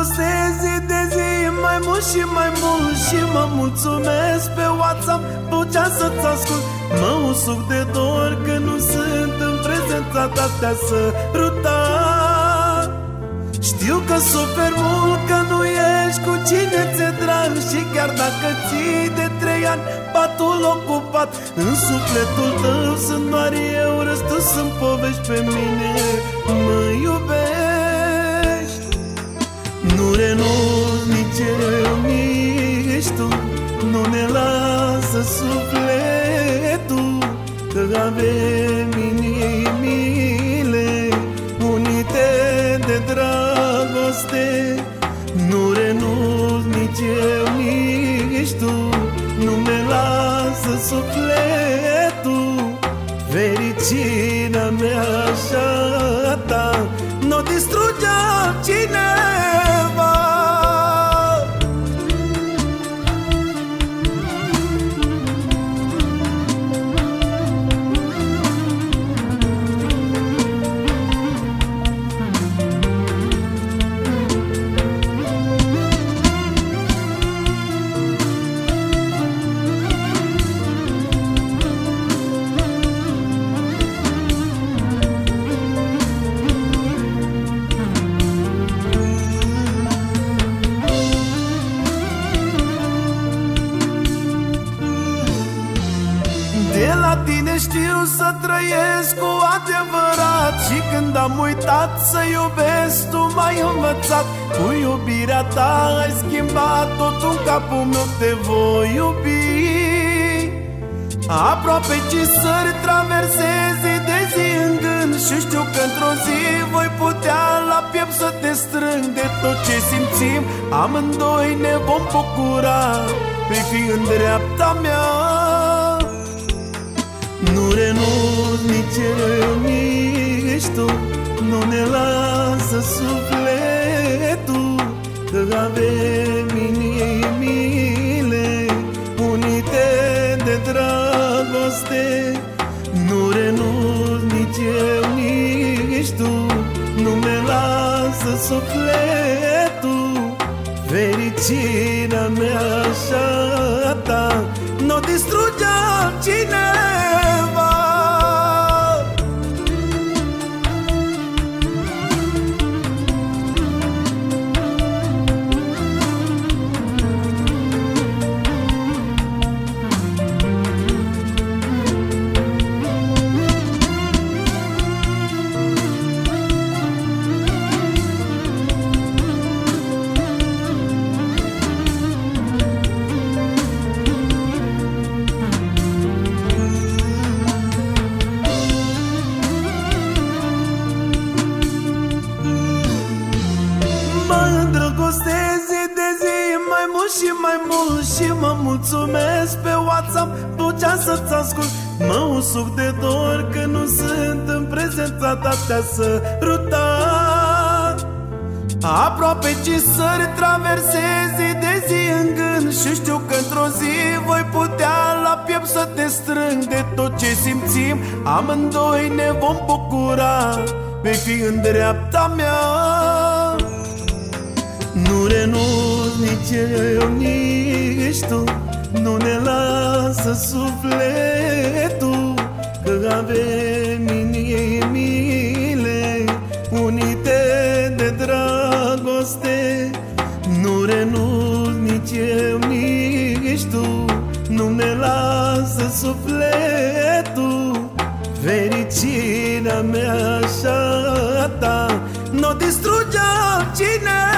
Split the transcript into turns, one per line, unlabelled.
îndrăgostesc zi de zi mai mult și mai mult. Și mă mulțumesc pe WhatsApp, vocea să-ți ascult. Mă usuc de dor că nu sunt în prezența ta, te-a sărutat. Știu că suferi mult, că nu ești cu cine ți-e drag. Și chiar dacă ții de 3 ani patul ocupat, în sufletul tău sunt doar eu, răstus în povești. Pe mine mă iubești. Nu renunț nici eu, nici tu. Nu ne lasă sufletul, că avem inimile unite de dragoste. Nu renunț nici eu, nici tu. Nu ne lasă sufletul. Fericirea mea așa ta n-o distruge altcineva. De la tine știu să trăiesc cu adevărat. Și când am uitat să iubesc, tu m-ai învățat. Cu iubirea ta ai schimbat totul în capul meu, te voi iubi. Aproape 5 țări traversez zi de zi în gând. Și știu că într-o zi voi putea la piept să te strâng. De tot ce simțim amândoi ne vom bucura. Vei fi în dreapta mea. Nu renunț nici eu, nici tu. Nu ne lasă sufletul, că avem inimile unite de dragoste. Nu renunț nici eu, nici tu. Nu ne lasă sufletul. Fericirea mea așa ta n-o distruge altcineva. Zi de zi mai mult și mai mult. Și mă mulțumesc pe WhatsApp, vocea să-ți ascult. Mă usuc de dor că nu sunt în prezența ta, te-a sărutat. Aproape 5 țări traversez zi de zi în gând. Și știu că într-o zi voi putea la piept să te strâng. De tot ce simțim amândoi ne vom bucura. Vei fi în dreapta mea. Nu renunț nici eu, nici tu. Nu ne lasă sufletul, că avem inimile unite de dragoste. Nu renunț nici eu, nici tu. Nu ne lasă sufletul. Fericirea mea așa ta n-o distruge altcineva.